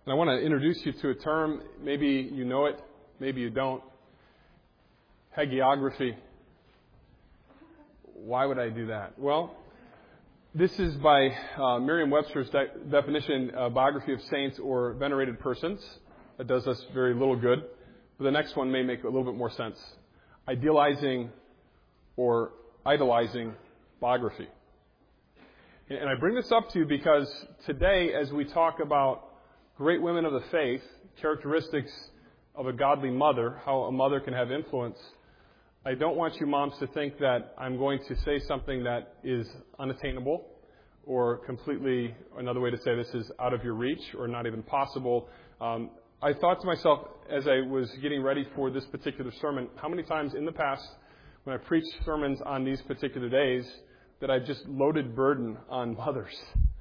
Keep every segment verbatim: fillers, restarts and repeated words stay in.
And I want to introduce you to a term. Maybe you know it, maybe you don't. Hagiography. Why would I do that? Well, this is by uh, Merriam-Webster's de- definition, uh, biography of saints or venerated persons. That does us very little good. But the next one may make a little bit more sense. Idealizing or idolizing biography. And I bring this up to you because today, as we talk about great women of the faith, characteristics of a godly mother, how a mother can have influence, I don't want you moms to think that I'm going to say something that is unattainable or completely, another way to say this is out of your reach or not even possible. Um, I thought to myself as I was getting ready for this particular sermon, how many times in the past when I preached sermons on these particular days that I've just loaded burden on mothers.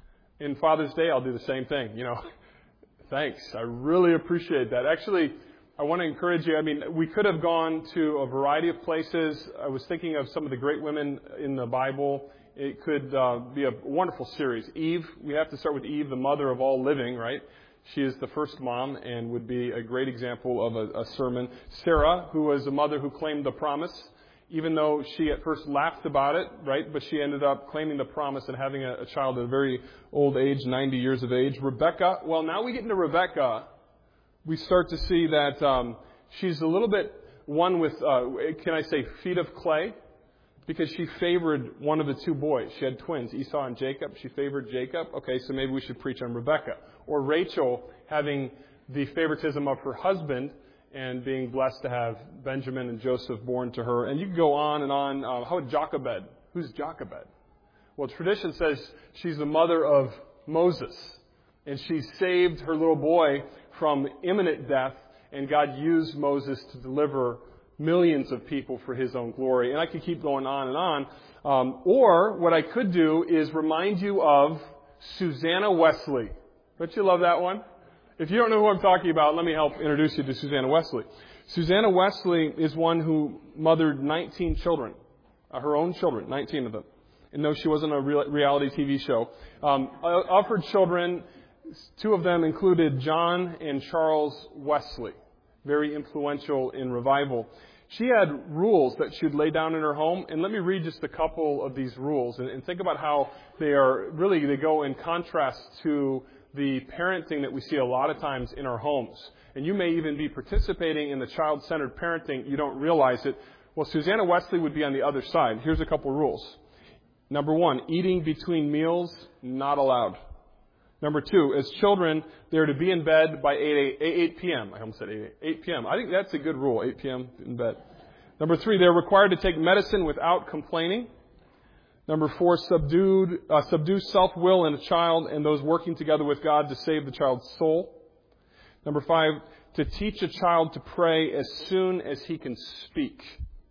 In Father's Day, I'll do the same thing, you know. Thanks. I really appreciate that. Actually, I want to encourage you. I mean, we could have gone to a variety of places. I was thinking of some of the great women in the Bible. It could uh, be a wonderful series. Eve, we have to start with Eve, the mother of all living, right? She is the first mom and would be a great example of a, a sermon. Sarah, who was a mother who claimed the promise, even though she at first laughed about it, right? But she ended up claiming the promise and having a, a child at a very old age, ninety years of age. Rebecca, well, now we get into Rebecca. We start to see that um, she's a little bit one with, uh, can I say, feet of clay? Because she favored one of the two boys. She had twins, Esau and Jacob. She favored Jacob. Okay, so maybe we should preach on Rebecca. Or Rachel having the favoritism of her husband and being blessed to have Benjamin and Joseph born to her. And you can go on and on. Uh, how about Jochebed? Who's Jochebed? Well, tradition says she's the mother of Moses. And she saved her little boy from imminent death. And God used Moses to deliver millions of people for His own glory. And I could keep going on and on. Um, or what I could do is remind you of Susanna Wesley. Don't you love that one? If you don't know who I'm talking about, let me help introduce you to Susanna Wesley. Susanna Wesley is one who mothered nineteen children, uh, her own children, nineteen of them. And though she wasn't a real, reality T V show, um, of her children, two of them included John and Charles Wesley, very influential in revival. She had rules that she'd lay down in her home, and let me read just a couple of these rules and, and think about how they are really, they go in contrast to the parenting that we see a lot of times in our homes. And you may even be participating in the child-centered parenting. You don't realize it. Well, Susanna Wesley would be on the other side. Here's a couple rules. Number one, eating between meals, not allowed. Number two, as children, they're to be in bed by eight p.m. I almost said eight p.m. I think that's a good rule, eight p.m. in bed. Number three, they're required to take medicine without complaining. Number four, subdued, uh, subdue self-will in a child and those working together with God to save the child's soul. Number five, to teach a child to pray as soon as he can speak.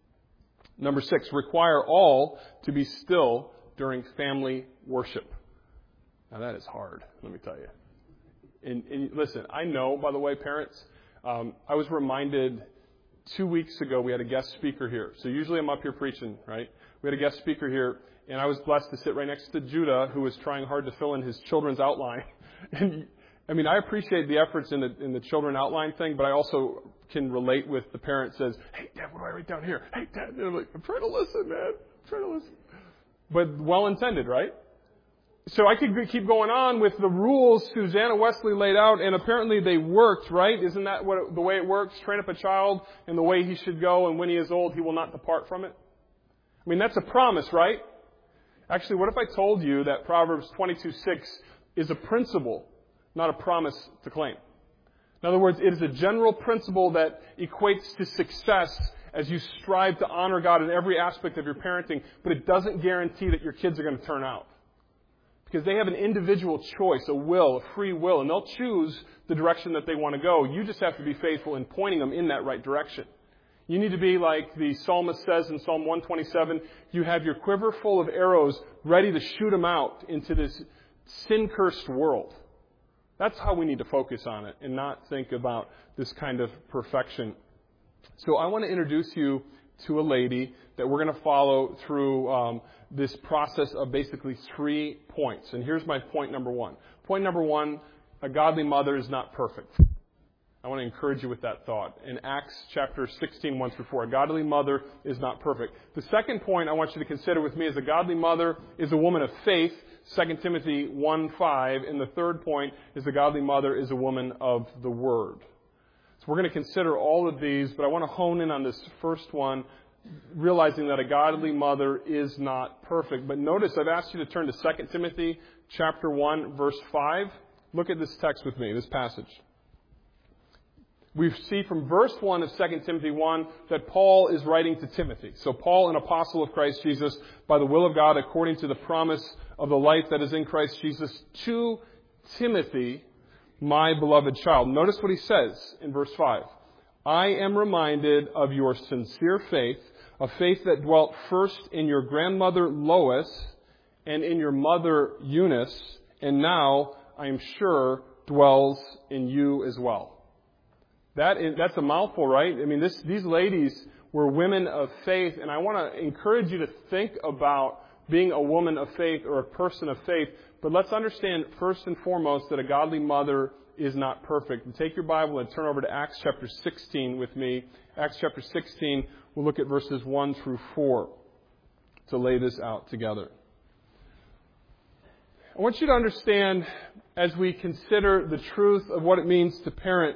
Number six, require all to be still during family worship. Now that is hard, let me tell you. And, and listen, I know, by the way, parents, um, I was reminded two weeks ago we had a guest speaker here. So usually I'm up here preaching, right? We had a guest speaker here. And I was blessed to sit right next to Judah, who was trying hard to fill in his children's outline. And I mean, I appreciate the efforts in the in the children outline thing, but I also can relate with the parent says, "Hey, Dad, what do I write down here? Hey, Dad," and I'm like, "I'm trying to listen, man. I'm trying to listen." But well intended, right? So I could keep going on with the rules Susanna Wesley laid out, and apparently they worked, right? Isn't that what it, the way it works? Train up a child in the way he should go, and when he is old, he will not depart from it. I mean, that's a promise, right? Actually, what if I told you that Proverbs twenty-two six is a principle, not a promise to claim? In other words, it is a general principle that equates to success as you strive to honor God in every aspect of your parenting, but it doesn't guarantee that your kids are going to turn out. Because they have an individual choice, a will, a free will, and they'll choose the direction that they want to go. You just have to be faithful in pointing them in that right direction. You need to be like the psalmist says in Psalm one twenty-seven, you have your quiver full of arrows ready to shoot them out into this sin-cursed world. That's how we need to focus on it and not think about this kind of perfection. So I want to introduce you to a lady that we're going to follow through um, this process of basically three points. And here's my point number one. Point number one, a godly mother is not perfect. I want to encourage you with that thought. In Acts chapter sixteen, one through four, a godly mother is not perfect. The second point I want you to consider with me is a godly mother is a woman of faith, Second Timothy one five. And the third point is a godly mother is a woman of the Word. So we're going to consider all of these, but I want to hone in on this first one, realizing that a godly mother is not perfect. But notice I've asked you to turn to Second Timothy chapter one, verse five. Look at this text with me, this passage. We see from verse one of Second Timothy one that Paul is writing to Timothy. So Paul, an apostle of Christ Jesus, by the will of God, according to the promise of the life that is in Christ Jesus, to Timothy, my beloved child. Notice what he says in verse five. I am reminded of your sincere faith, a faith that dwelt first in your grandmother Lois and in your mother Eunice, and now, I am sure, dwells in you as well. That is, that's a mouthful, right? I mean, this, these ladies were women of faith, and I want to encourage you to think about being a woman of faith or a person of faith. But let's understand first and foremost that a godly mother is not perfect. And take your Bible and turn over to Acts chapter sixteen with me. Acts chapter sixteen, we'll look at verses one through four to lay this out together. I want you to understand, as we consider the truth of what it means to parent,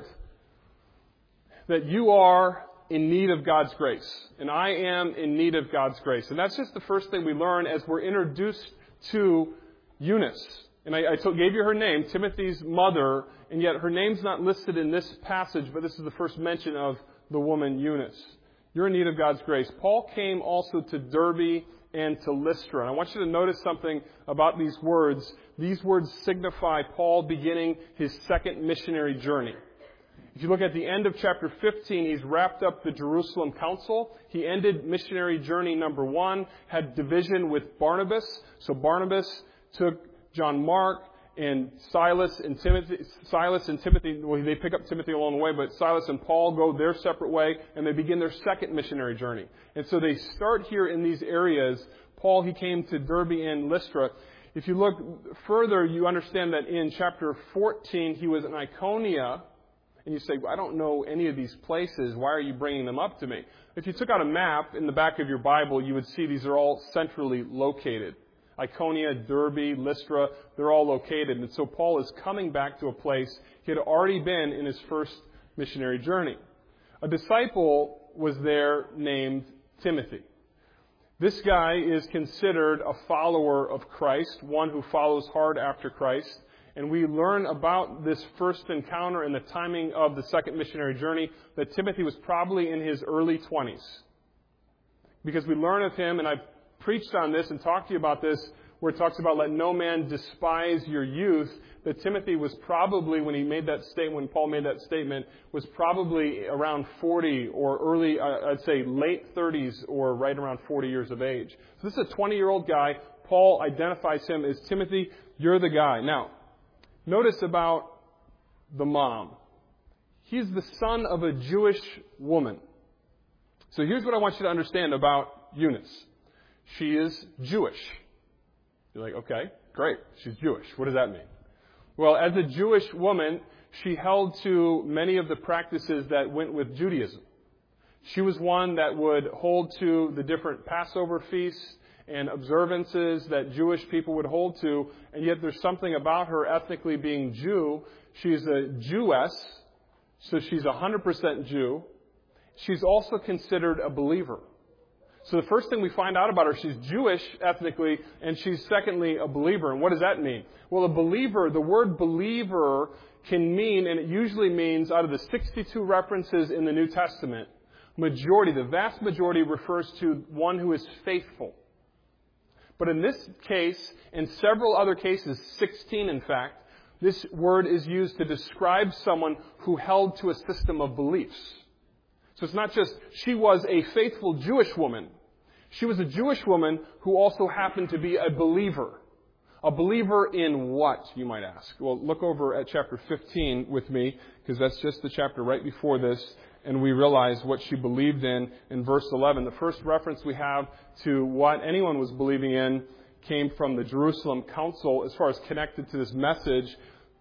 that you are in need of God's grace. And I am in need of God's grace. And that's just the first thing we learn as we're introduced to Eunice. And I, I told, gave you her name, Timothy's mother, and yet her name's not listed in this passage, but this is the first mention of the woman Eunice. You're in need of God's grace. Paul came also to Derbe and to Lystra. And I want you to notice something about these words. These words signify Paul beginning his second missionary journey. If you look at the end of chapter fifteen, he's wrapped up the Jerusalem Council. He ended missionary journey number one, had division with Barnabas. So Barnabas took John Mark and Silas and Timothy. Silas and Timothy, well, they pick up Timothy along the way, but Silas and Paul go their separate way, and they begin their second missionary journey. And so they start here in these areas. Paul, he came to Derbe and Lystra. If you look further, you understand that in chapter fourteen, he was in Iconium. And you say, well, I don't know any of these places. Why are you bringing them up to me? If you took out a map in the back of your Bible, you would see these are all centrally located. Iconium, Derbe, Lystra, they're all located. And so Paul is coming back to a place he had already been in his first missionary journey. A disciple was there named Timothy. This guy is considered a follower of Christ, one who follows hard after Christ. And we learn about this first encounter and the timing of the second missionary journey that Timothy was probably in his early twenties. Because we learn of him, and I've preached on this and talked to you about this, where it talks about let no man despise your youth, that Timothy was probably, when he made that statement, when Paul made that statement, was probably around forty or early, uh, I'd say late thirties or right around forty years of age. So this is a twenty-year-old guy. Paul identifies him as Timothy, you're the guy. Now, notice about the mom. He's the son of a Jewish woman. So here's what I want you to understand about Eunice. She is Jewish. You're like, okay, great. She's Jewish. What does that mean? Well, as a Jewish woman, she held to many of the practices that went with Judaism. She was one that would hold to the different Passover feasts and observances that Jewish people would hold to, and yet there's something about her ethnically being Jew. She's a Jewess, so she's one hundred percent Jew. She's also considered a believer. So the first thing we find out about her, she's Jewish ethnically, and she's secondly a believer. And what does that mean? Well, a believer, the word believer can mean, and it usually means out of the sixty-two references in the New Testament, majority, the vast majority refers to one who is faithful. But in this case, and several other cases, sixteen in fact, this word is used to describe someone who held to a system of beliefs. So it's not just she was a faithful Jewish woman. She was a Jewish woman who also happened to be a believer. A believer in what, you might ask? Well, look over at chapter fifteen with me, because that's just the chapter right before this, and we realize what she believed in in verse eleven. The first reference we have to what anyone was believing in came from the Jerusalem Council as far as connected to this message.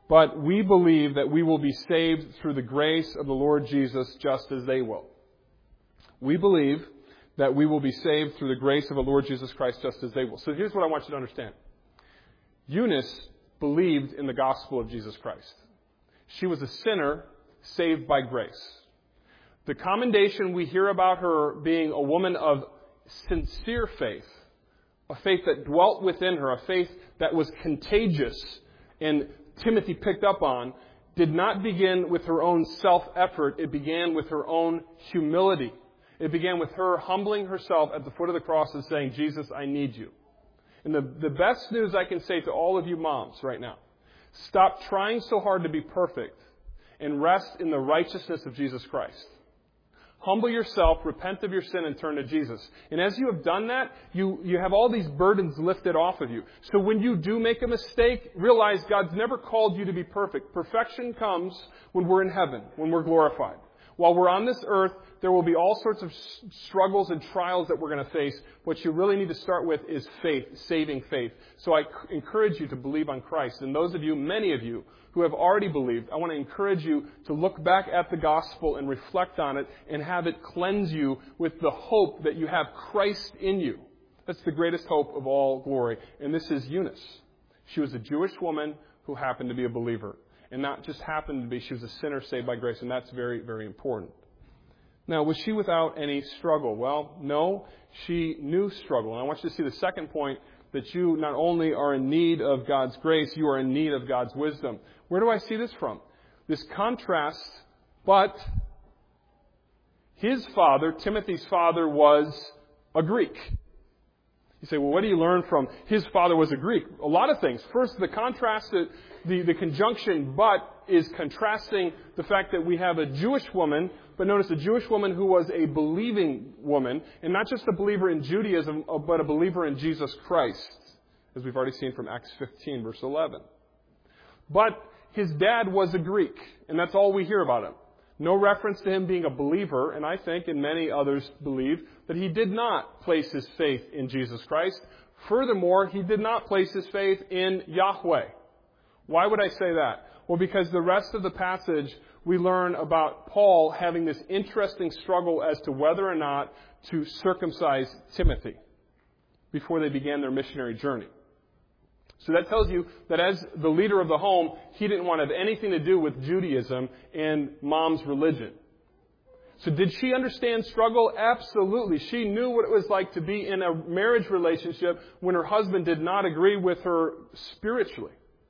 but we believe that we will be saved through the grace of the Lord Jesus just as they will. We believe that we will be saved through the grace of the Lord Jesus Christ just as they will. So here's what I want you to understand. Eunice believed in the gospel of Jesus Christ. She was a sinner saved by grace. The commendation we hear about her being a woman of sincere faith, a faith that dwelt within her, a faith that was contagious and Timothy picked up on, did not begin with her own self-effort. It began with her own humility. It began with her humbling herself at the foot of the cross and saying, Jesus, I need you. And the, the best news I can say to all of you moms right now, stop trying so hard to be perfect and rest in the righteousness of Jesus Christ. Humble yourself, repent of your sin, and turn to Jesus. And as you have done that, you, you have all these burdens lifted off of you. So when you do make a mistake, realize God's never called you to be perfect. Perfection comes when we're in heaven, when we're glorified. While we're on this earth, there will be all sorts of struggles and trials that we're going to face. What you really need to start with is faith, saving faith. So I encourage you to believe on Christ. And those of you, many of you, who have already believed, I want to encourage you to look back at the gospel and reflect on it and have it cleanse you with the hope that you have Christ in you. That's the greatest hope of all glory. And this is Eunice. She was a Jewish woman who happened to be a believer. And not just happened to be, she was a sinner saved by grace. And that's very, very important. Now, was she without any struggle? Well, no, she knew struggle. And I want you to see the second point, that you not only are in need of God's grace, you are in need of God's wisdom. Where do I see this from? This contrast, but his father, Timothy's father, was a Greek. You say, well, what do you learn from his father was a Greek? A lot of things. First, the contrast, the, the conjunction but is contrasting the fact that we have a Jewish woman, but notice a Jewish woman who was a believing woman, and not just a believer in Judaism, but a believer in Jesus Christ, as we've already seen from Acts fifteen, verse eleven. But his dad was a Greek, and that's all we hear about him. No reference to him being a believer, and I think, and many others believe, that he did not place his faith in Jesus Christ. Furthermore, he did not place his faith in Yahweh. Why would I say that? Well, because the rest of the passage, we learn about Paul having this interesting struggle as to whether or not to circumcise Timothy before they began their missionary journey. So that tells you that as the leader of the home, he didn't want to have anything to do with Judaism and mom's religion. So did she understand struggle? Absolutely. She knew what it was like to be in a marriage relationship when her husband did not agree with her spiritually.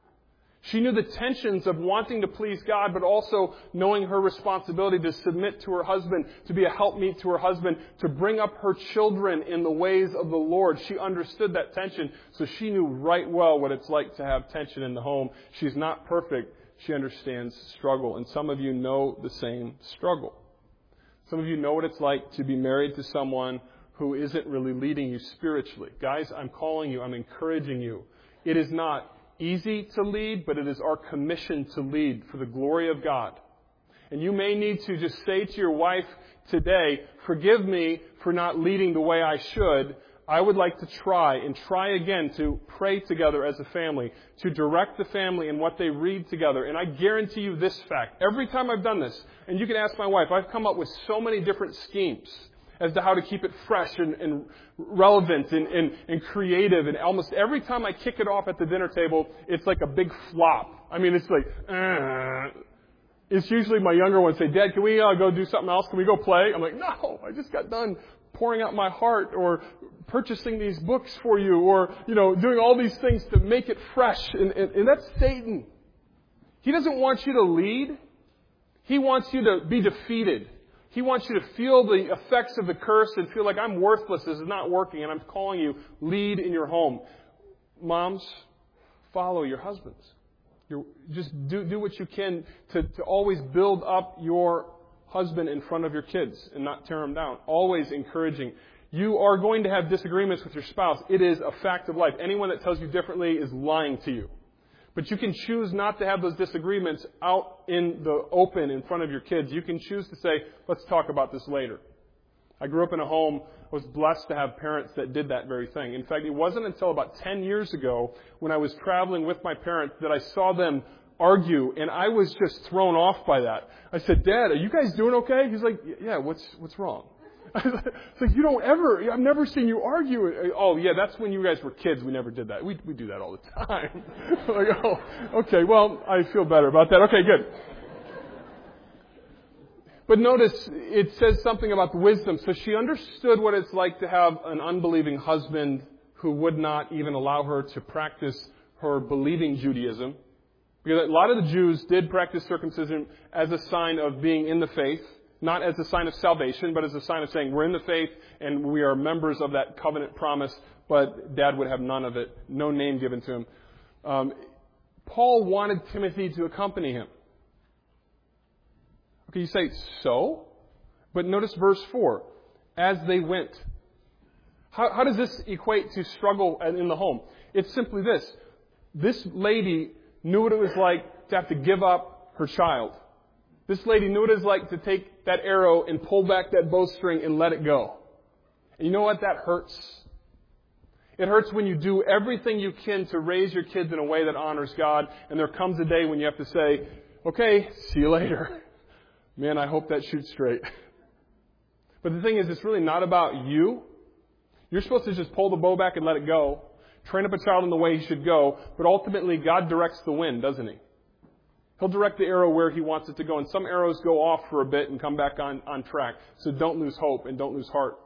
She knew the tensions of wanting to please God, but also knowing her responsibility to submit to her husband, to be a helpmeet to her husband, to bring up her children in the ways of the Lord. She understood that tension, so she knew right well what it's like to have tension in the home. She's not perfect. She understands struggle, and some of you know the same struggle. Some of you know what it's like to be married to someone who isn't really leading you spiritually. Guys, I'm calling you, I'm encouraging you. It is not easy to lead, but it is our commission to lead for the glory of God. And you may need to just say to your wife today, forgive me for not leading the way I should. I would like to try and try again to pray together as a family, to direct the family in what they read together. And I guarantee you this fact. Every time I've done this, and you can ask my wife, I've come up with so many different schemes as to how to keep it fresh and, and relevant and, and, and creative. And almost every time I kick it off at the dinner table, it's like a big flop. I mean, it's like, uh, it's usually my younger ones say, Dad, can we uh, go do something else? Can we go play? I'm like, no, I just got done pouring out my heart or purchasing these books for you or, you know, doing all these things to make it fresh. And, and, and that's Satan. He doesn't want you to lead. He wants you to be defeated. He wants you to feel the effects of the curse and feel like I'm worthless, this is not working, and I'm calling you, lead in your home. Moms, follow your husbands. You're, just do, do what you can to, to always build up your husband in front of your kids and not tear them down. Always encouraging. You are going to have disagreements with your spouse. It is a fact of life. Anyone that tells you differently is lying to you. But you can choose not to have those disagreements out in the open in front of your kids. You can choose to say, let's talk about this later. I grew up in a home, I was blessed to have parents that did that very thing. In fact, it wasn't until about ten years ago when I was traveling with my parents that I saw them argue, and I was just thrown off by that. I said, Dad, are you guys doing okay? He's like, yeah, what's what's wrong? I was like, you don't ever, I've never seen you argue. Oh, yeah, that's when you guys were kids. We never did that. We we do that all the time. Like, oh, okay, well, I feel better about that. Okay, good. But notice, it says something about the wisdom. So she understood what it's like to have an unbelieving husband who would not even allow her to practice her believing Judaism. Because a lot of the Jews did practice circumcision as a sign of being in the faith, not as a sign of salvation, but as a sign of saying we're in the faith and we are members of that covenant promise, but Dad would have none of it, no name given to him. Um, Paul wanted Timothy to accompany him. Okay, you say, so? But notice verse four. As they went. How, how does this equate to struggle in the home? It's simply this. This lady knew what it was like to have to give up her child. This lady knew what it was like to take that arrow and pull back that bowstring and let it go. And you know what? That hurts. It hurts when you do everything you can to raise your kids in a way that honors God, and there comes a day when you have to say, okay, see you later. Man, I hope that shoots straight. But the thing is, it's really not about you. You're supposed to just pull the bow back and let it go. Train up a child in the way he should go. But ultimately, God directs the wind, doesn't he? He'll direct the arrow where he wants it to go. And some arrows go off for a bit and come back on, on track. So don't lose hope and don't lose heart.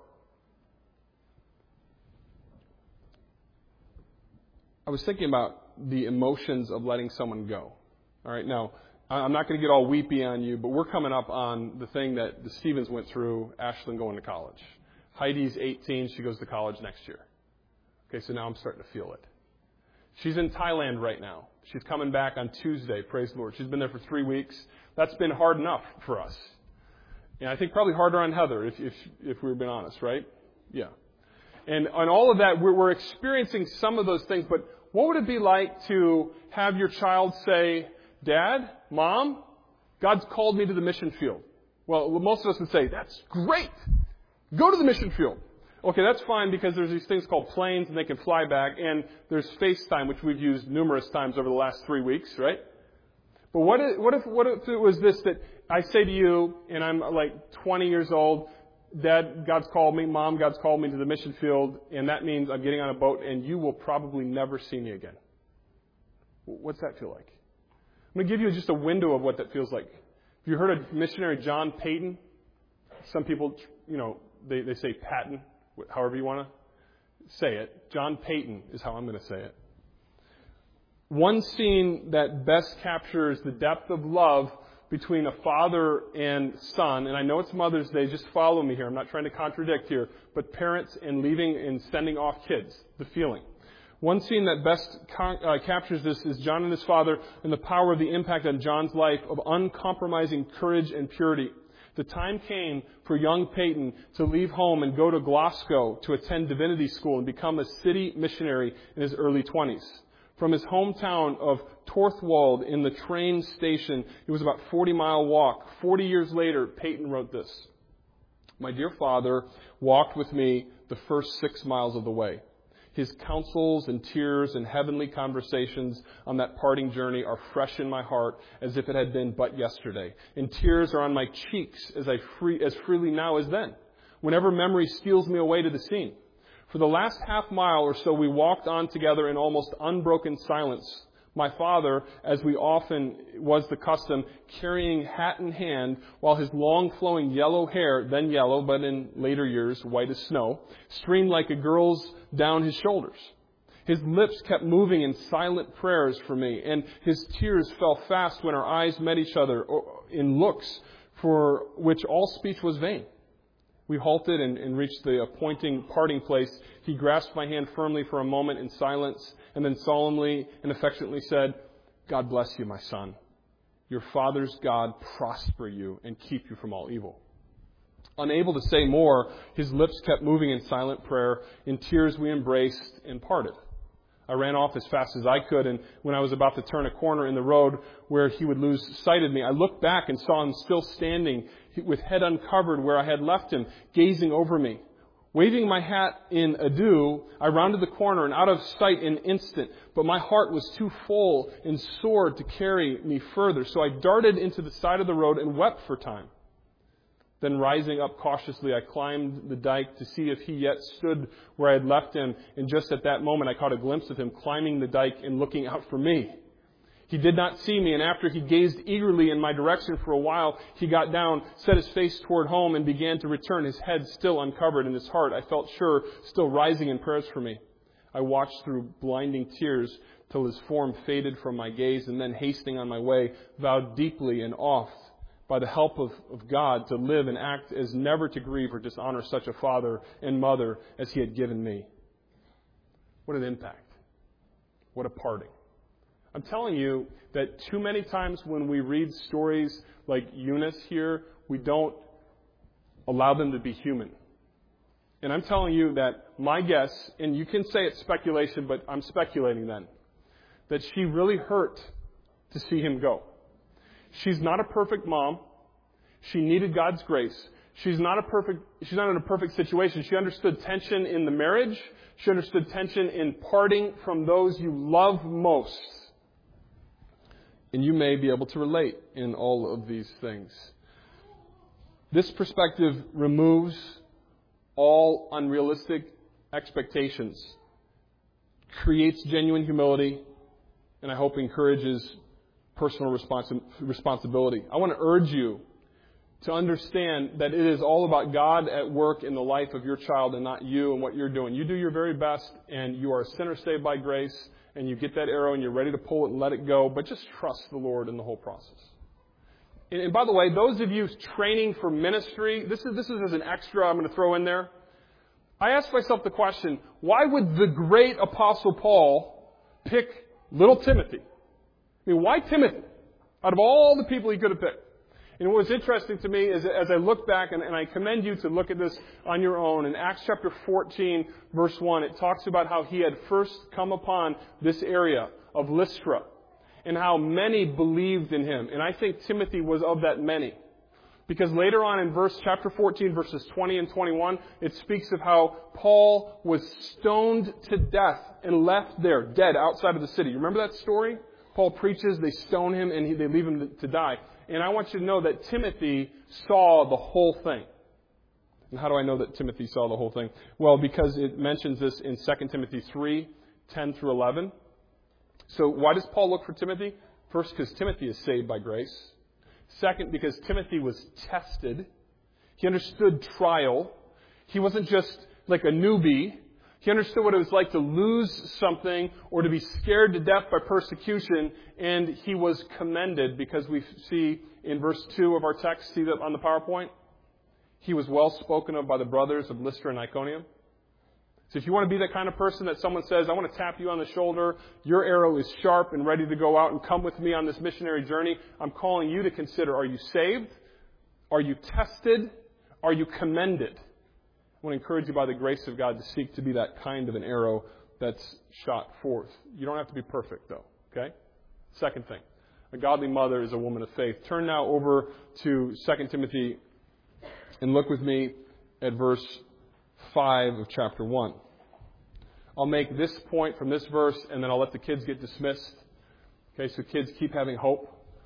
I was thinking about the emotions of letting someone go. All right, now, I'm not going to get all weepy on you, but we're coming up on the thing that the Stevens went through, Ashlyn going to college. Heidi's eighteen. She goes to college next year. Okay, so now I'm starting to feel it. She's in Thailand right now. She's coming back on Tuesday, praise the Lord. She's been there for three weeks. That's been hard enough for us. And I think probably harder on Heather, if if, if we're being honest, right? Yeah. And on all of that, we're, we're experiencing some of those things, but what would it be like to have your child say, Dad, Mom, God's called me to the mission field? Well, most of us would say, that's great. Go to the mission field. Okay, that's fine because there's these things called planes and they can fly back, and there's FaceTime, which we've used numerous times over the last three weeks, right? But what if, what if, what if it was this, that I say to you, and I'm like twenty years old, Dad, God's called me, Mom, God's called me to the mission field, and that means I'm getting on a boat and you will probably never see me again. What's that feel like? I'm going to give you just a window of what that feels like. Have you heard of missionary John Paton? Some people, you know, they, they say Patton, however you want to say it. John Paton is how I'm going to say it. One scene that best captures the depth of love between a father and son, and I know it's Mother's Day, just follow me here. I'm not trying to contradict here, but parents and leaving and sending off kids, the feeling. One scene that best con- uh, captures this is John and his father and the power of the impact on John's life of uncompromising courage and purity. The time came for young Peyton to leave home and go to Glasgow to attend divinity school and become a city missionary in his early twenties. From his hometown of Torthwold in the train station, it was about a forty-mile walk. Forty years later, Peyton wrote this. My dear father walked with me the first six miles of the way. His counsels and tears and heavenly conversations on that parting journey are fresh in my heart as if it had been but yesterday. And tears are on my cheeks as I free, as freely now as then, whenever memory steals me away to the scene. For the last half mile or so, we walked on together in almost unbroken silence. My father, as we often was the custom, carrying hat in hand, while his long flowing yellow hair, then yellow, but in later years white as snow, streamed like a girl's down his shoulders. His lips kept moving in silent prayers for me, and his tears fell fast when our eyes met each other in looks for which all speech was vain. We halted and, and reached the appointing parting place. He grasped my hand firmly for a moment in silence and then solemnly and affectionately said, God bless you, my son. Your father's God prosper you and keep you from all evil. Unable to say more, his lips kept moving in silent prayer. In tears we embraced and parted. I ran off as fast as I could, and when I was about to turn a corner in the road where he would lose sight of me, I looked back and saw him still standing with head uncovered where I had left him, gazing over me. Waving my hat in adieu, I rounded the corner and out of sight in an instant, but my heart was too full and sore to carry me further, so I darted into the side of the road and wept for time. Then rising up cautiously, I climbed the dike to see if he yet stood where I had left him, and just at that moment I caught a glimpse of him climbing the dike and looking out for me. He did not see me, and after he gazed eagerly in my direction for a while, he got down, set his face toward home, and began to return, his head still uncovered, and his heart, I felt sure, still rising in prayers for me. I watched through blinding tears till his form faded from my gaze, and then hastening on my way, vowed deeply and oft, by the help of, of God, to live and act as never to grieve or dishonor such a father and mother as he had given me. What an impact. What a parting. I'm telling you that too many times when we read stories like Eunice here, we don't allow them to be human. And I'm telling you that my guess, and you can say it's speculation, but I'm speculating then, that she really hurt to see him go. She's not a perfect mom. She needed God's grace. She's not a perfect, she's not in a perfect situation. She understood tension in the marriage. She understood tension in parting from those you love most. And you may be able to relate in all of these things. This perspective removes all unrealistic expectations, creates genuine humility, and I hope encourages personal responsi- responsibility. I want to urge you to understand that it is all about God at work in the life of your child and not you and what you're doing. You do your very best, and you are a sinner saved by grace, and you get that arrow and you're ready to pull it and let it go, but just trust the Lord in the whole process. And, and by the way, those of you training for ministry, this is, this is as an extra I'm going to throw in there. I asked myself the question, why would the great Apostle Paul pick little Timothy? I mean, why Timothy? Out of all the people he could have picked. And what was interesting to me is as I look back, and, and I commend you to look at this on your own, in Acts chapter fourteen, verse one, it talks about how he had first come upon this area of Lystra and how many believed in him. And I think Timothy was of that many. Because later on in verse chapter fourteen, verses twenty and twenty-one, it speaks of how Paul was stoned to death and left there, dead, outside of the city. You remember that story? Paul preaches, they stone him, and he, they leave him to die. And I want you to know that Timothy saw the whole thing. And how do I know that Timothy saw the whole thing? Well, because it mentions this in Second Timothy three, ten through eleven. So why does Paul look for Timothy? First, because Timothy is saved by grace. Second, because Timothy was tested. He understood trial. He wasn't just like a newbie. He understood what it was like to lose something or to be scared to death by persecution, and he was commended because we see in verse two of our text, see that on the PowerPoint? He was well spoken of by the brothers of Lystra and Iconium. So if you want to be that kind of person that someone says, I want to tap you on the shoulder, your arrow is sharp and ready to go out and come with me on this missionary journey, I'm calling you to consider, are you saved? Are you tested? Are you commended? I want to encourage you by the grace of God to seek to be that kind of an arrow that's shot forth. You don't have to be perfect, though. Okay? Second thing, a godly mother is a woman of faith. Turn now over to Second Timothy and look with me at verse five of chapter one. I'll make this point from this verse, and then I'll let the kids get dismissed. Okay, so kids, keep having hope.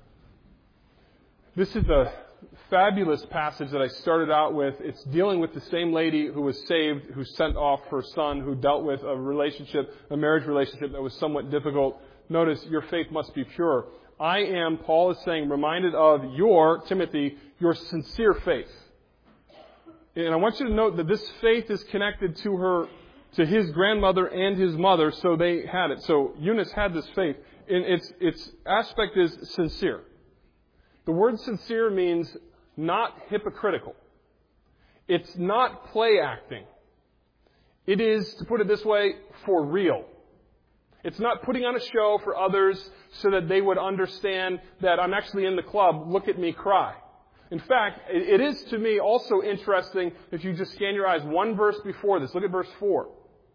This is a fabulous passage that I started out with. It's dealing with the same lady who was saved, who sent off her son, who dealt with a relationship, a marriage relationship that was somewhat difficult. Notice, your faith must be pure. I am, Paul is saying, reminded of your, Timothy, your sincere faith. And I want you to note that this faith is connected to her, to his grandmother and his mother, so they had it. So Eunice had this faith. And its, its aspect is sincere. The word sincere means not hypocritical. It's not play acting. It is, to put it this way, for real. It's not putting on a show for others so that they would understand that I'm actually in the club, look at me cry. In fact, it is to me also interesting if you just scan your eyes one verse before this. Look at verse four.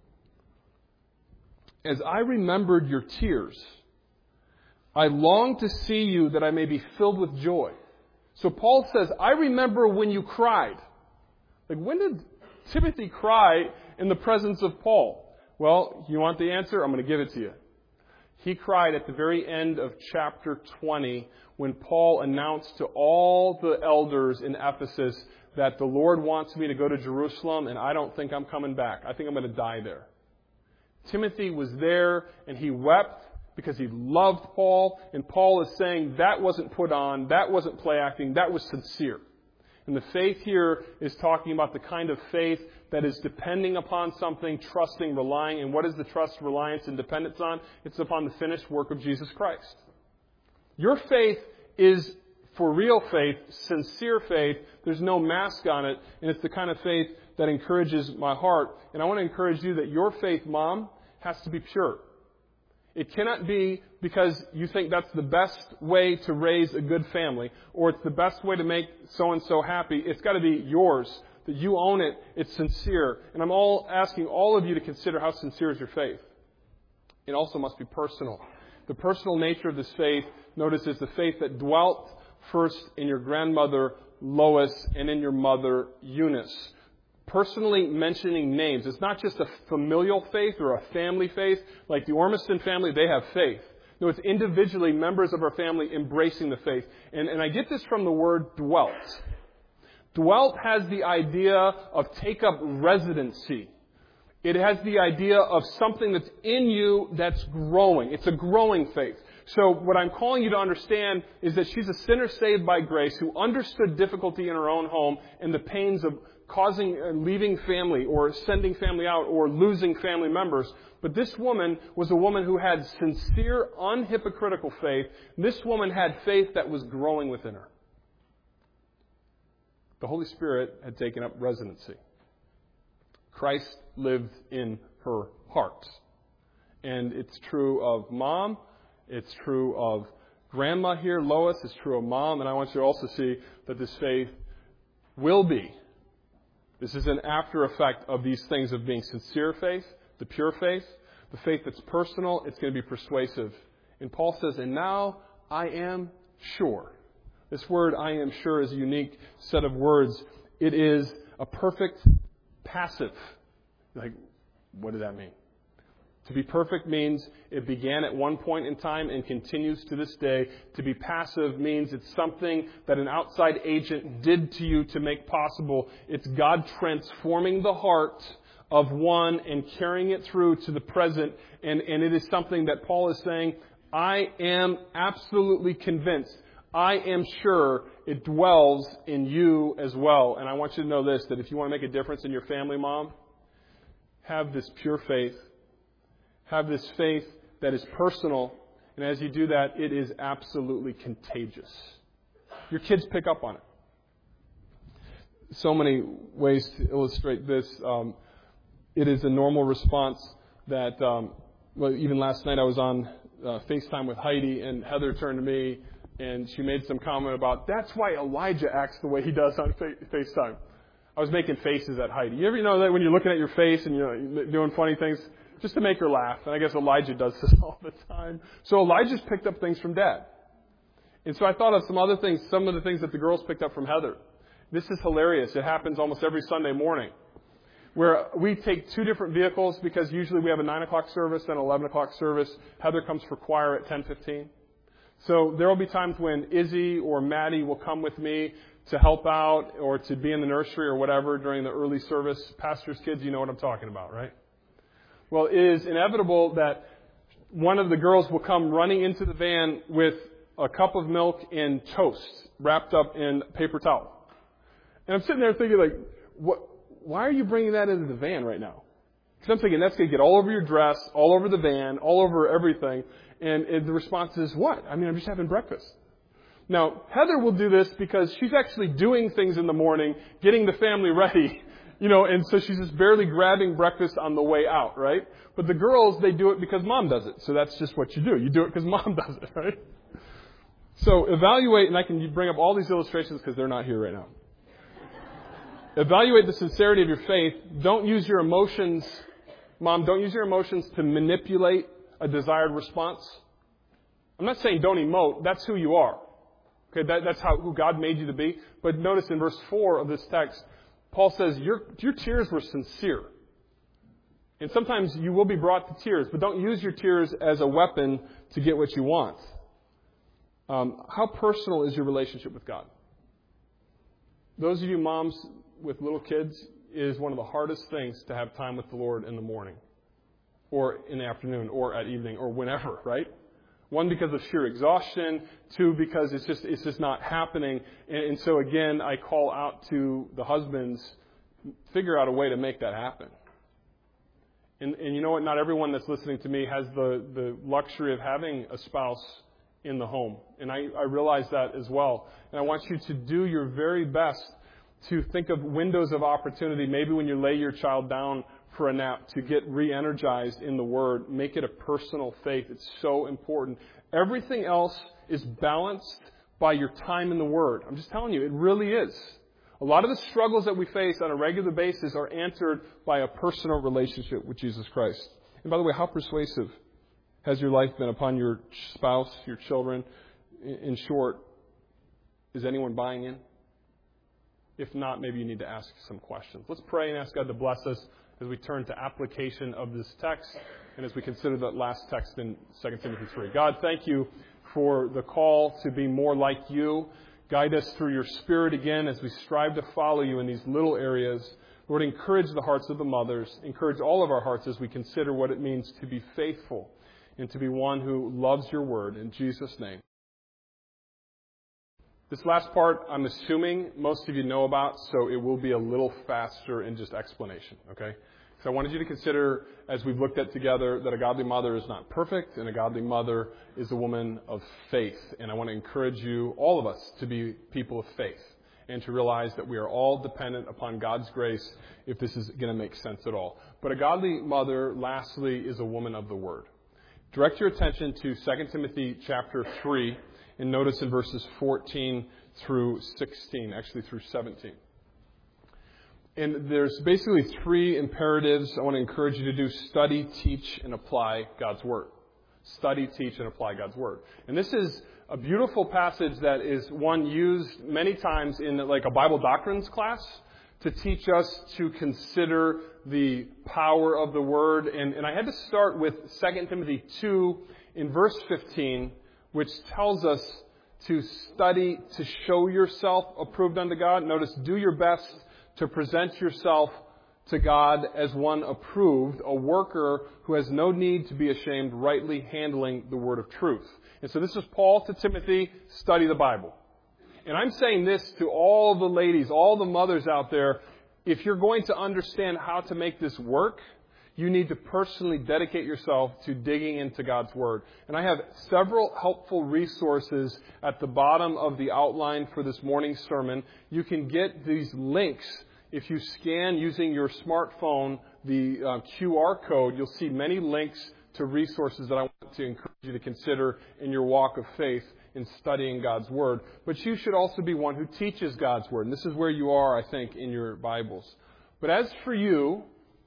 As I remembered your tears, I long to see you that I may be filled with joy. So Paul says, I remember when you cried. Like, when did Timothy cry in the presence of Paul? Well, you want the answer? I'm going to give it to you. He cried at the very end of chapter twenty when Paul announced to all the elders in Ephesus that the Lord wants me to go to Jerusalem and I don't think I'm coming back. I think I'm going to die there. Timothy was there and he wept because he loved Paul. And Paul is saying that wasn't put on, that wasn't play acting, that was sincere. And the faith here is talking about the kind of faith that is depending upon something, trusting, relying. And what is the trust, reliance, and dependence on? It's upon the finished work of Jesus Christ. Your faith is, for real faith, sincere faith. There's no mask on it. And it's the kind of faith that encourages my heart. And I want to encourage you that your faith, Mom, has to be pure. It cannot be because you think that's the best way to raise a good family or it's the best way to make so-and-so happy. It's got to be yours, that you own it. It's sincere. And I'm all asking all of you to consider how sincere is your faith. It also must be personal. The personal nature of this faith, notice, is the faith that dwelt first in your grandmother Lois and in your mother Eunice. Personally mentioning names. It's not just a familial faith or a family faith. Like the Ormiston family, they have faith. No, it's individually members of our family embracing the faith. And, and I get this from the word dwelt. Dwelt has the idea of take up residency. It has the idea of something that's in you that's growing. It's a growing faith. So what I'm calling you to understand is that she's a sinner saved by grace who understood difficulty in her own home and the pains of causing, uh, leaving family or sending family out or losing family members. But this woman was a woman who had sincere, unhypocritical faith. This woman had faith that was growing within her. The Holy Spirit had taken up residency. Christ lived in her heart. And it's true of Mom. It's true of Grandma here, Lois. It's true of Mom. And I want you to also see that this faith will be. This is an after effect of these things of being sincere faith, the pure faith, the faith that's personal. It's going to be persuasive. And Paul says, and now I am sure. This word, I am sure, is a unique set of words. It is a perfect passive. Like, what does that mean? To be perfect means it began at one point in time and continues to this day. To be passive means it's something that an outside agent did to you to make possible. It's God transforming the heart of one and carrying it through to the present. And, and it is something that Paul is saying, I am absolutely convinced. I am sure it dwells in you as well. And I want you to know this, that if you want to make a difference in your family, Mom, have this pure faith. Have this faith that is personal. And as you do that, it is absolutely contagious. Your kids pick up on it. So many ways to illustrate this. Um, it is a normal response that, um, well, even last night I was on uh, FaceTime with Heidi, and Heather turned to me and she made some comment about, that's why Elijah acts the way he does on fa- FaceTime. I was making faces at Heidi. You ever know that when you're looking at your face and you're doing funny things? Just to make her laugh. And I guess Elijah does this all the time. So Elijah's picked up things from Dad. And so I thought of some other things, some of the things that the girls picked up from Heather. This is hilarious. It happens almost every Sunday morning. Where we take two different vehicles because usually we have a nine o'clock service and an eleven o'clock service. Heather comes for choir at ten fifteen. So there will be times when Izzy or Maddie will come with me to help out or to be in the nursery or whatever during the early service. Pastor's kids, you know what I'm talking about, right? Well, it is inevitable that one of the girls will come running into the van with a cup of milk and toast wrapped up in paper towel. And I'm sitting there thinking, like, what? Why are you bringing that into the van right now? Because I'm thinking that's going to get all over your dress, all over the van, all over everything. And, and the response is, what? I mean, I'm just having breakfast. Now, Heather will do this because she's actually doing things in the morning, getting the family ready. You know, and so she's just barely grabbing breakfast on the way out, right? But the girls, they do it because Mom does it. So that's just what you do. You do it because Mom does it, right? So evaluate, and I can bring up all these illustrations because they're not here right now. Evaluate the sincerity of your faith. Don't use your emotions, Mom, don't use your emotions to manipulate a desired response. I'm not saying don't emote. That's who you are. Okay, that, that's how who God made you to be. But notice in verse four of this text, Paul says your, your tears were sincere. And sometimes you will be brought to tears, but don't use your tears as a weapon to get what you want. Um, how personal is your relationship with God? Those of you moms with little kids, it is one of the hardest things to have time with the Lord in the morning, or in the afternoon, or at evening, or whenever, right? One, because of sheer exhaustion. Two, because it's just it's just not happening. And, and so again, I call out to the husbands, figure out a way to make that happen. And, and you know what? Not everyone that's listening to me has the, the luxury of having a spouse in the home. And I, I realize that as well. And I want you to do your very best to think of windows of opportunity, maybe when you lay your child down for a nap, to get re-energized in the Word. Make it a personal faith. It's so important. Everything else is balanced by your time in the Word. I'm just telling you, it really is. A lot of the struggles that we face on a regular basis are answered by a personal relationship with Jesus Christ. And by the way, how persuasive has your life been upon your spouse, your children? In short, is anyone buying in? If not, maybe you need to ask some questions. Let's pray and ask God to bless us as we turn to application of this text and as we consider that last text in Second Timothy three. God, thank you for the call to be more like you. Guide us through your Spirit again as we strive to follow you in these little areas. Lord, encourage the hearts of the mothers. Encourage all of our hearts as we consider what it means to be faithful and to be one who loves your word. In Jesus' name. This last part, I'm assuming most of you know about, so it will be a little faster in just explanation, okay? So I wanted you to consider, as we've looked at together, that a godly mother is not perfect, and a godly mother is a woman of faith. And I want to encourage you, all of us, to be people of faith and to realize that we are all dependent upon God's grace if this is going to make sense at all. But a godly mother, lastly, is a woman of the Word. Direct your attention to Second Timothy chapter three, and notice in verses fourteen through sixteen, actually through seventeen. And there's basically three imperatives I want to encourage you to do: study, teach, and apply God's Word. Study, teach, and apply God's Word. And this is a beautiful passage that is one used many times in like a Bible doctrines class to teach us to consider the power of the Word. And, and I had to start with Second Timothy two in verse fifteen, which tells us to study to show yourself approved unto God. Notice, do your best to present yourself to God as one approved, a worker who has no need to be ashamed, rightly handling the word of truth. And so this is Paul to Timothy, study the Bible. And I'm saying this to all the ladies, all the mothers out there. If you're going to understand how to make this work, you need to personally dedicate yourself to digging into God's Word. And I have several helpful resources at the bottom of the outline for this morning's sermon. You can get these links. If you scan using your smartphone the uh, Q R code, you'll see many links to resources that I want to encourage you to consider in your walk of faith in studying God's Word. But you should also be one who teaches God's Word. And this is where you are, I think, in your Bibles. But as for you,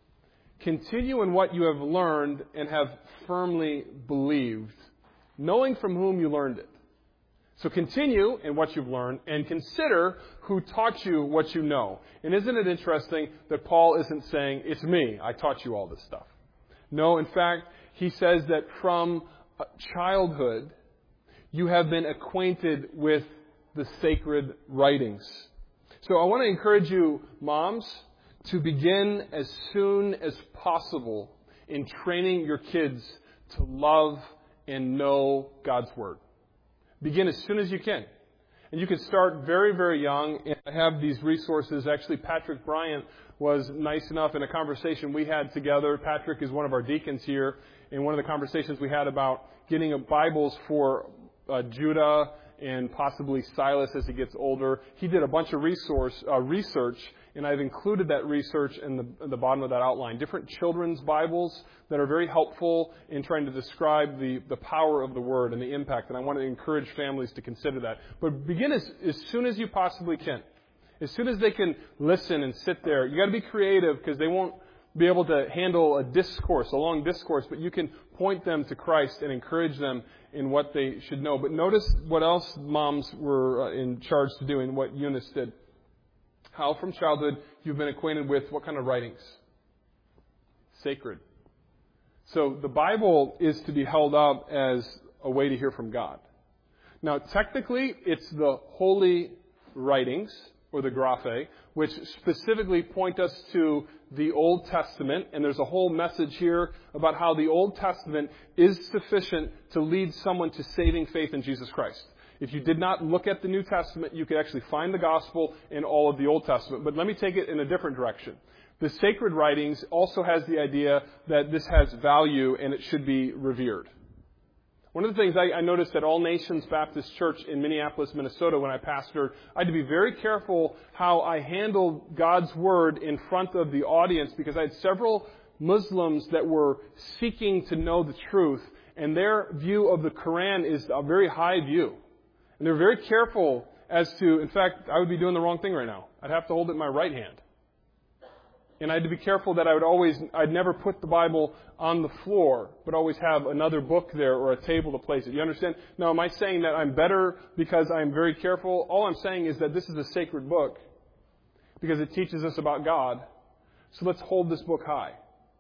continue in what you have learned and have firmly believed, knowing from whom you learned it. So continue in what you've learned and consider who taught you what you know. And isn't it interesting that Paul isn't saying, it's me, I taught you all this stuff. No, in fact, he says that from childhood, you have been acquainted with the sacred writings. So I want to encourage you, moms, to begin as soon as possible in training your kids to love and know God's Word. Begin as soon as you can. And you can start very, very young. And I have these resources. Actually, Patrick Bryant was nice enough in a conversation we had together. Patrick is one of our deacons here. In one of the conversations we had about getting Bibles for uh, Judah and possibly Silas as he gets older, he did a bunch of resource uh, research, and I've included that research in the, in the bottom of that outline. Different children's Bibles that are very helpful in trying to describe the, the power of the Word and the impact, and I want to encourage families to consider that. But begin as, as soon as you possibly can. As soon as they can listen and sit there. You got to be creative because they won't be able to handle a discourse, a long discourse, but you can point them to Christ and encourage them in what they should know. But notice what else moms were in charge to do and what Eunice did. how from childhood you've been acquainted with what kind of writings? Sacred. So the Bible is to be held up as a way to hear from God. Now, technically, it's the holy writings, or the graphe, which specifically point us to the Old Testament. And there's a whole message here about how the Old Testament is sufficient to lead someone to saving faith in Jesus Christ. If you did not look at the New Testament, you could actually find the gospel in all of the Old Testament. But let me take it in a different direction. The sacred writings also has the idea that this has value and it should be revered. One of the things I, I noticed at All Nations Baptist Church in Minneapolis, Minnesota, when I pastored, I had to be very careful how I handled God's Word in front of the audience, because I had several Muslims that were seeking to know the truth, and their view of the Quran is a very high view. And they're very careful as to, in fact, I would be doing the wrong thing right now. I'd have to hold it in my right hand. And I had to be careful that I would always, I'd never put the Bible on the floor, but always have another book there or a table to place it. You understand? Now, am I saying that I'm better because I'm very careful? All I'm saying is that this is a sacred book because it teaches us about God. So let's hold this book high.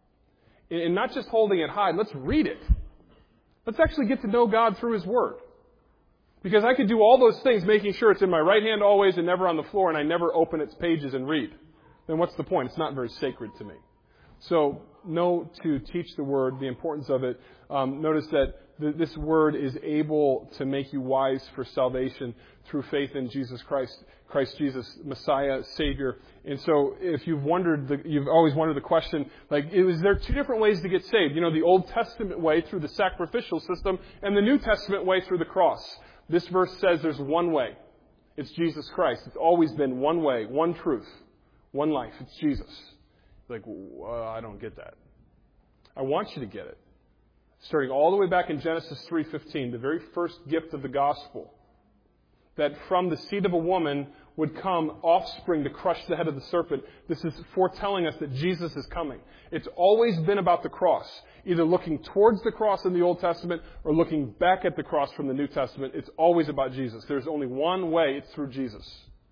And not just holding it high, let's read it. Let's actually get to know God through His Word. Because I could do all those things, making sure it's in my right hand always and never on the floor, and I never open its pages and read. Then what's the point? It's not very sacred to me. So, know to teach the Word, the importance of it. Um, notice that th- this Word is able to make you wise for salvation through faith in Jesus Christ, Christ Jesus, Messiah, Savior. And so, if you've wondered, the, you've always wondered the question, like, is there two different ways to get saved? You know, the Old Testament way through the sacrificial system, and the New Testament way through the cross. This verse says there's one way. It's Jesus Christ. It's always been one way, one truth. One life. It's Jesus. Like, well, I don't get that. I want you to get it. Starting all the way back in Genesis three fifteen, the very first gift of the gospel, that from the seed of a woman would come offspring to crush the head of the serpent. This is foretelling us that Jesus is coming. It's always been about the cross, either looking towards the cross in the Old Testament or looking back at the cross from the New Testament. It's always about Jesus. There's only one way. It's through Jesus.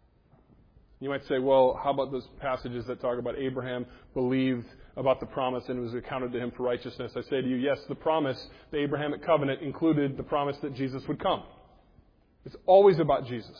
You might say, well, how about those passages that talk about Abraham believed about the promise and it was accounted to him for righteousness? I say to you, yes, the promise, the Abrahamic covenant, included the promise that Jesus would come. It's always about Jesus.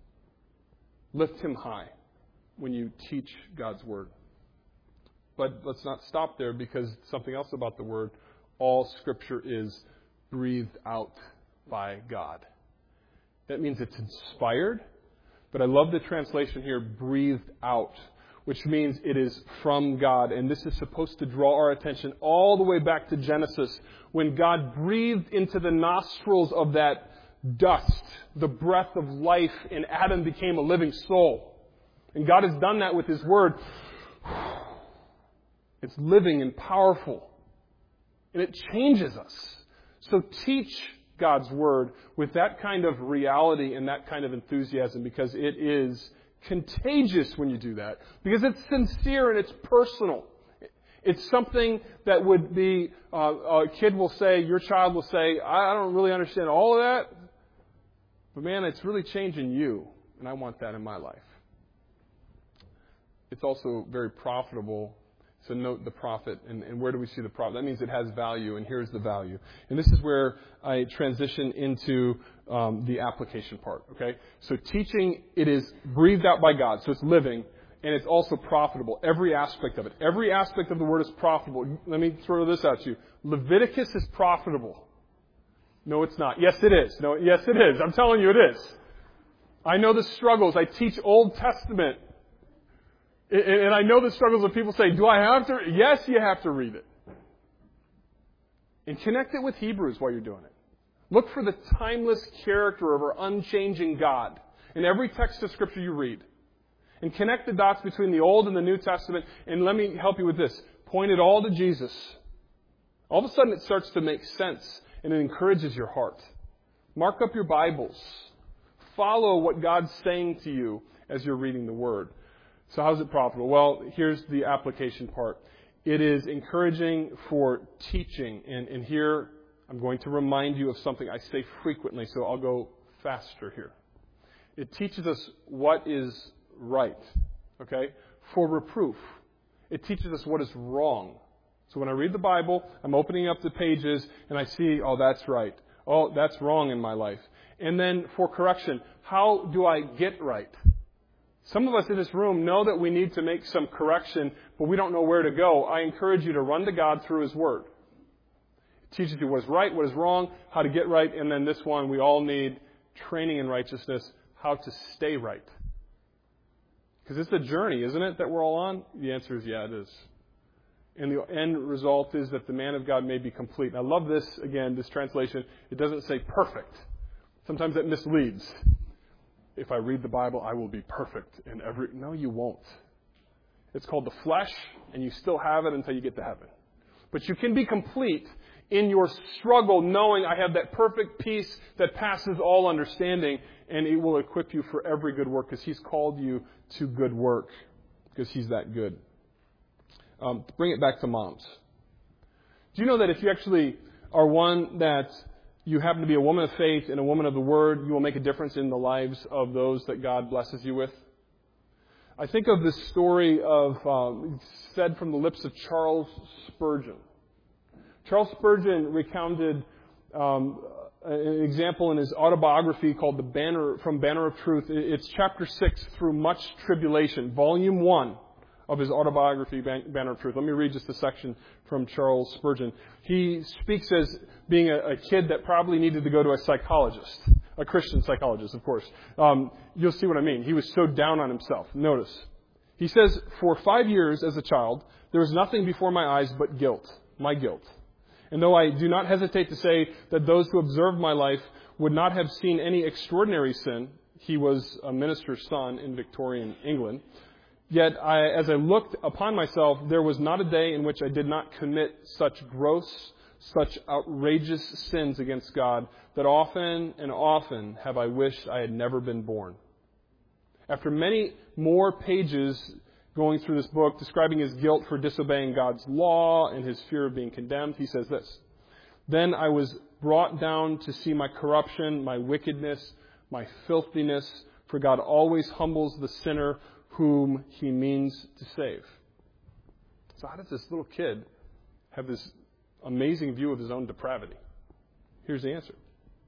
Lift Him high when you teach God's Word. But let's not stop there, because something else about the Word, all Scripture is breathed out by God. That means it's inspired. But I love the translation here, breathed out, which means it is from God. And this is supposed to draw our attention all the way back to Genesis, when God breathed into the nostrils of that dust the breath of life, and Adam became a living soul. And God has done that with His Word. It's living and powerful. And it changes us. So teach God's Word with that kind of reality and that kind of enthusiasm, because it is contagious when you do that. Because it's sincere and it's personal. It's something that would be, uh, a kid will say, your child will say, I don't really understand all of that, but man, it's really changing you, and I want that in my life. It's also very profitable. So note the profit, and, and where do we see the profit? That means it has value, and here's the value. And this is where I transition into um, the application part, okay? So teaching, it is breathed out by God, so it's living, and it's also profitable, every aspect of it. Every aspect of the Word is profitable. Let me throw this at you. Leviticus is profitable. No, it's not. Yes, it is. No, yes, it is. I'm telling you it is. I know the struggles. I teach Old Testament. And I know the struggles of people say, do I have to? Yes, you have to read it. And connect it with Hebrews while you're doing it. Look for the timeless character of our unchanging God in every text of Scripture you read. And connect the dots between the Old and the New Testament. And let me help you with this. Point it all to Jesus. All of a sudden it starts to make sense, and it encourages your heart. Mark up your Bibles. Follow what God's saying to you as you're reading the Word. So how is it profitable? Well, here's the application part. It is encouraging for teaching. And, and here I'm going to remind you of something I say frequently, so I'll go faster here. It teaches us what is right. okay? For reproof. It teaches us what is wrong. So when I read the Bible, I'm opening up the pages and I see, oh, that's right. Oh, that's wrong in my life. And then for correction, how do I get right? Some of us in this room know that we need to make some correction, but we don't know where to go. I encourage you to run to God through His Word. It teaches you what is right, what is wrong, how to get right, and then this one, we all need training in righteousness, how to stay right. Because it's a journey, isn't it, that we're all on? The answer is yeah, it is. And the end result is that the man of God may be complete. And I love this, again, this translation. It doesn't say perfect. Sometimes that misleads. If I read the Bible, I will be perfect in every... No, you won't. It's called the flesh, and you still have it until you get to heaven. But you can be complete in your struggle, knowing I have that perfect peace that passes all understanding, and it will equip you for every good work, because He's called you to good work, because He's that good. Um, bring it back to moms. Do you know that if you actually are one that you happen to be a woman of faith and a woman of the Word, you will make a difference in the lives of those that God blesses you with? I think of this story of, um, said from the lips of Charles Spurgeon. Charles Spurgeon recounted um, an example in his autobiography called "The Banner from Banner of Truth." It's chapter six, Through Much Tribulation, volume one of his autobiography, Banner of Truth. Let me read just a section from Charles Spurgeon. He speaks as being a, a kid that probably needed to go to a psychologist, a Christian psychologist, of course. Um, you'll see what I mean. He was so down on himself. Notice. He says, "For five years as a child, there was nothing before my eyes but guilt, my guilt. And though I do not hesitate to say that those who observed my life would not have seen any extraordinary sin," he was a minister's son in Victorian England, "yet I, as I looked upon myself, there was not a day in which I did not commit such gross, such outrageous sins against God, that often and often have I wished I had never been born." After many more pages going through this book, describing his guilt for disobeying God's law and his fear of being condemned, he says this: "Then I was brought down to see my corruption, my wickedness, my filthiness, for God always humbles the sinner whom He means to save." So how does this little kid have this amazing view of his own depravity? Here's the answer.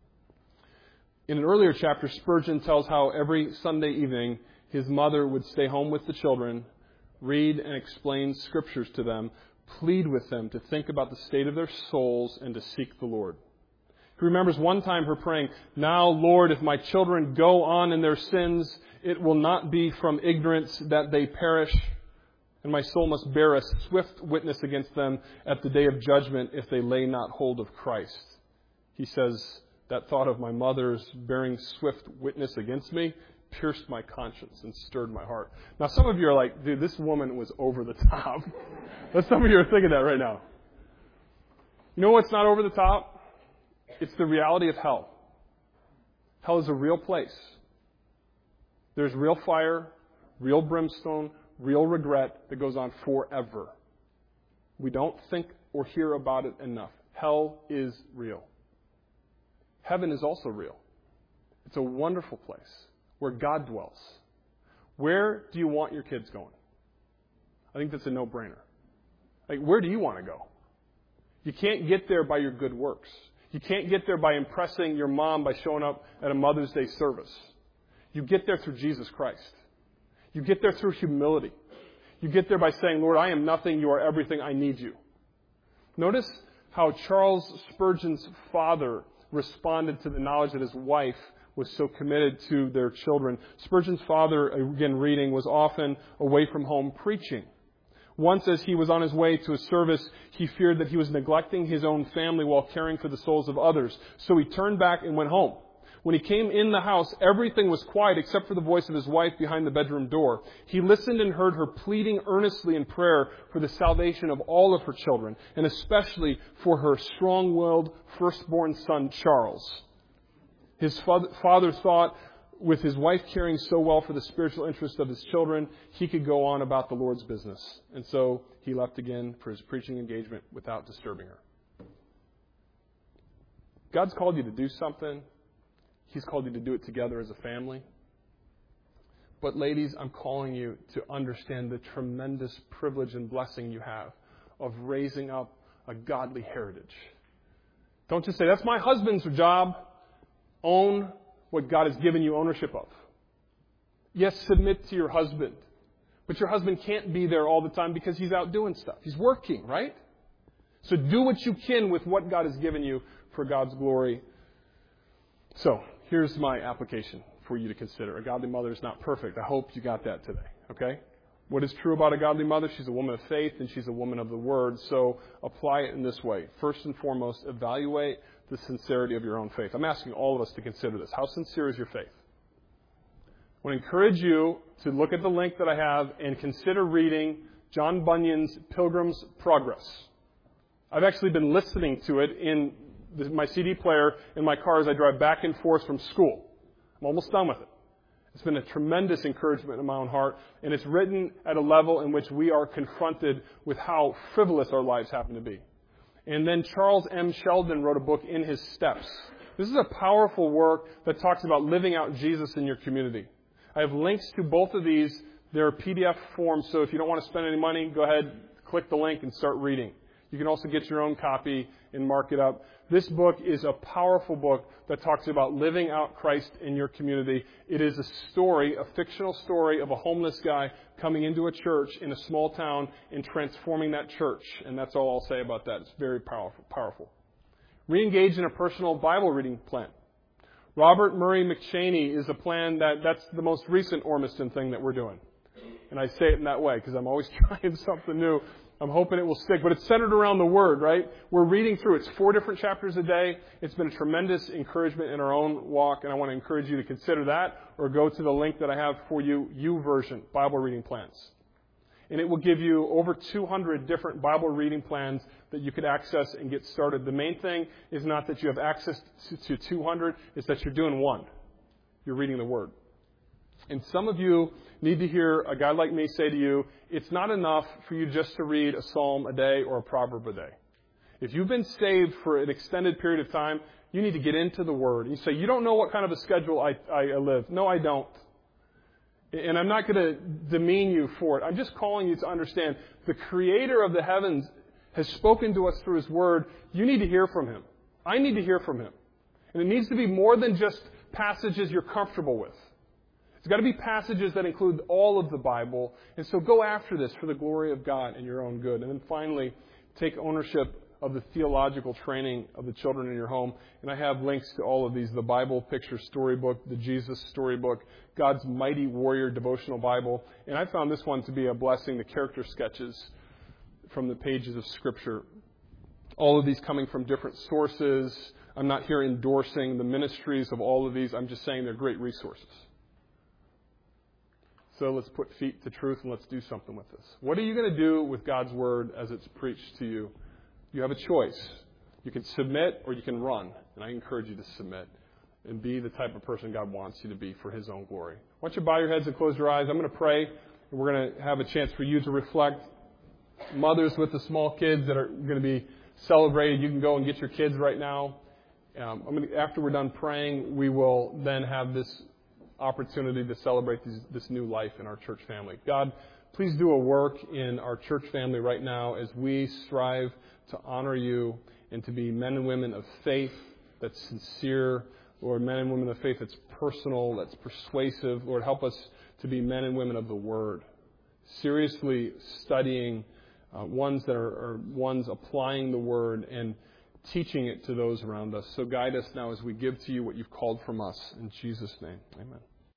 In an earlier chapter, Spurgeon tells how every Sunday evening his mother would stay home with the children, read and explain scriptures to them, plead with them to think about the state of their souls and to seek the Lord. He remembers one time her praying, "Now, Lord, if my children go on in their sins, it will not be from ignorance that they perish, and my soul must bear a swift witness against them at the day of judgment if they lay not hold of Christ." He says, that thought of my mother's bearing swift witness against me pierced my conscience and stirred my heart. Now, some of you are like, dude, this woman was over the top. But some of you are thinking that right now. You know what's not over the top? It's the reality of hell. Hell is a real place. There's real fire, real brimstone, real regret that goes on forever. We don't think or hear about it enough. Hell is real. Heaven is also real. It's a wonderful place where God dwells. Where do you want your kids going? I think that's a no-brainer. Like, where do you want to go? You can't get there by your good works. You can't get there by impressing your mom by showing up at a Mother's Day service. You get there through Jesus Christ. You get there through humility. You get there by saying, "Lord, I am nothing. You are everything. I need you." Notice how Charles Spurgeon's father responded to the knowledge that his wife was so committed to their children. Spurgeon's father, again reading, was often away from home preaching. Once, as he was on his way to a service, he feared that he was neglecting his own family while caring for the souls of others. So he turned back and went home. When he came in the house, everything was quiet except for the voice of his wife behind the bedroom door. He listened and heard her pleading earnestly in prayer for the salvation of all of her children, and especially for her strong-willed firstborn son, Charles. His father thought, with his wife caring so well for the spiritual interest of his children, he could go on about the Lord's business. And so he left again for his preaching engagement without disturbing her. God's called you to do something. He's called you to do it together as a family. But ladies, I'm calling you to understand the tremendous privilege and blessing you have of raising up a godly heritage. Don't just say, that's my husband's job. Own what God has given you ownership of. Yes, submit to your husband. But your husband can't be there all the time because he's out doing stuff. He's working, right? So do what you can with what God has given you for God's glory. So, here's my application for you to consider. A godly mother is not perfect. I hope you got that today, okay? What is true about a godly mother? She's a woman of faith and she's a woman of the Word. So apply it in this way. First and foremost, evaluate the sincerity of your own faith. I'm asking all of us to consider this. How sincere is your faith? I want to encourage you to look at the link that I have and consider reading John Bunyan's Pilgrim's Progress. I've actually been listening to it in the, my C D player in my car as I drive back and forth from school. I'm almost done with it. It's been a tremendous encouragement in my own heart, and it's written at a level in which we are confronted with how frivolous our lives happen to be. And then Charles M. Sheldon wrote a book, In His Steps. This is a powerful work that talks about living out Jesus in your community. I have links to both of these. They're P D F forms, so if you don't want to spend any money, go ahead, click the link, and start reading. You can also get your own copy and mark it up. This book is a powerful book that talks about living out Christ in your community. It is a story, a fictional story of a homeless guy coming into a church in a small town and transforming that church. And that's all I'll say about that. It's very powerful. powerful. Re-engage in a personal Bible reading plan. Robert Murray McChaney is a plan that that's the most recent Ormiston thing that we're doing. And I say it in that way because I'm always trying something new. I'm hoping it will stick. But it's centered around the Word, right? We're reading through. It's four different chapters a day. It's been a tremendous encouragement in our own walk, and I want to encourage you to consider that or go to the link that I have for you, YouVersion, Bible reading plans. And it will give you over two hundred different Bible reading plans that you could access and get started. The main thing is not that you have access to two hundred, it's that you're doing one. You're reading the Word. And some of you need to hear a guy like me say to you, it's not enough for you just to read a psalm a day or a proverb a day. If you've been saved for an extended period of time, you need to get into the Word. You say, you don't know what kind of a schedule I, I live. No, I don't. And I'm not going to demean you for it. I'm just calling you to understand the Creator of the heavens has spoken to us through His Word. You need to hear from Him. I need to hear from Him. And it needs to be more than just passages you're comfortable with. It's got to be passages that include all of the Bible. And so go after this for the glory of God and your own good. And then finally, take ownership of the theological training of the children in your home. And I have links to all of these. The Bible Picture Storybook, the Jesus Storybook, God's Mighty Warrior Devotional Bible. And I found this one to be a blessing, the character sketches from the pages of Scripture. All of these coming from different sources. I'm not here endorsing the ministries of all of these. I'm just saying they're great resources. So let's put feet to truth and let's do something with this. What are you going to do with God's Word as it's preached to you? You have a choice. You can submit or you can run. And I encourage you to submit and be the type of person God wants you to be for His own glory. Why don't you bow your heads and close your eyes? I'm going to pray, and we're going to have a chance for you to reflect. Mothers with the small kids that are going to be celebrated, you can go and get your kids right now. Um, I'm going to, after we're done praying, we will then have this opportunity to celebrate these, this new life in our church family. God, please do a work in our church family right now as we strive to honor you and to be men and women of faith that's sincere. Lord, men and women of faith that's personal, that's persuasive. Lord, help us to be men and women of the Word, seriously studying, uh, ones that are, are ones applying the Word and teaching it to those around us. So guide us now as we give to you what you've called from us. In Jesus' name, amen.